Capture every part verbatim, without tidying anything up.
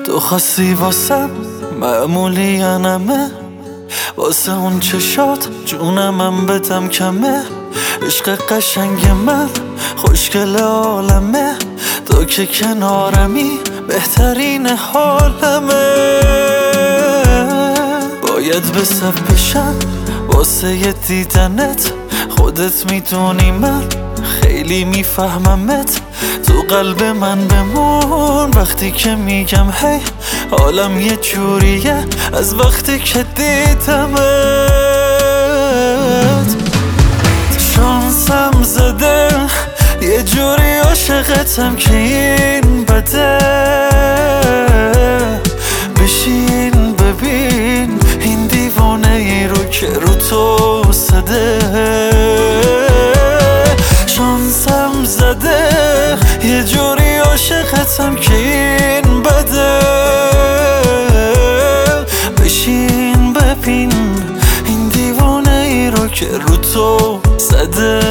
تو خواستی واسم معمولی انمه، واسه اون چشات جونمم بدم کمه. عشق قشنگ من خوشگل عالمه، تو که کنارمی بهترین حالمه. باید به صف بشم واسه یه دیدنت، خودت میدونی من خیلی میفهممت. تو قلب من بمون وقتی که میگم هی، حالم یه جوریه از وقتی که دیدمت. شانسم زده یه جوری عاشقتم که این بده. بشین ببین این دیوانه ای رو که رو تو زده. شانسم زده یه جوری عاشقتم که این بده. بشین ببین این دیوانه ای رو که رو تو زده.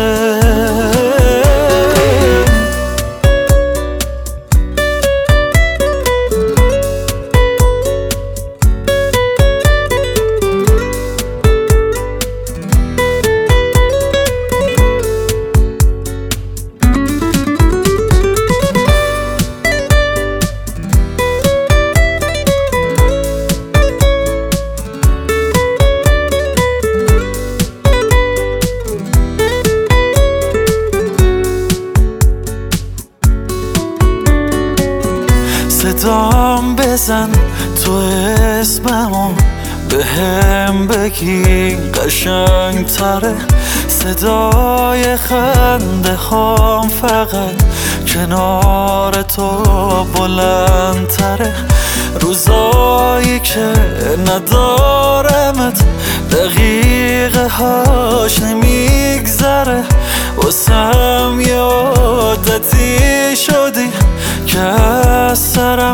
صدام بزن تو اسممو به هم بگی قشنگ تره. صدای خنده خام فقط کنار تو بلند تره. روزایی که ندارمت دقیقه هاش نمیگذره. واسم یه عادتی شدی که از سرم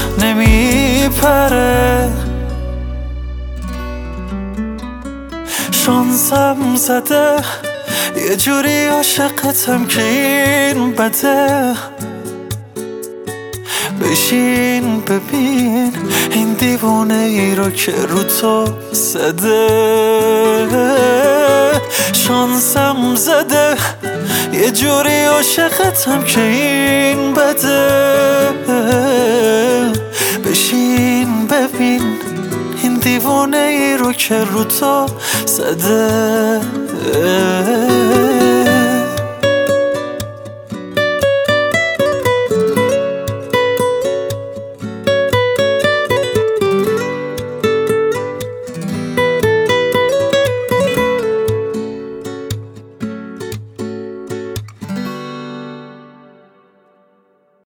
نمیپره. شانسم زده یه جوری عاشقتم که این بده. بشین ببین این دیوانه ای رو که رو تو زده. شانسم زده یه جوری عاشقتم که این بده. بشین ببین این دیوانه ای رو که رو تو زده.